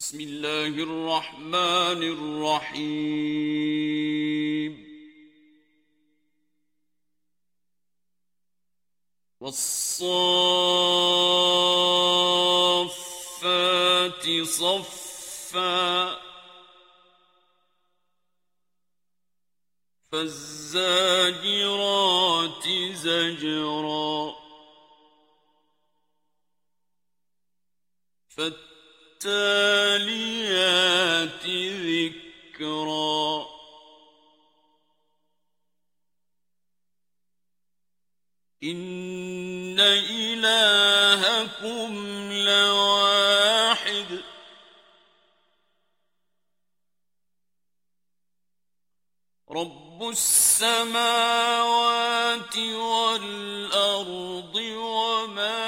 بسم الله الرحمن الرحيم والصافات صفا فالزاجرات زجرا فالتاليات ذكرا إن إلهكم لواحد رب السماوات والأرض وما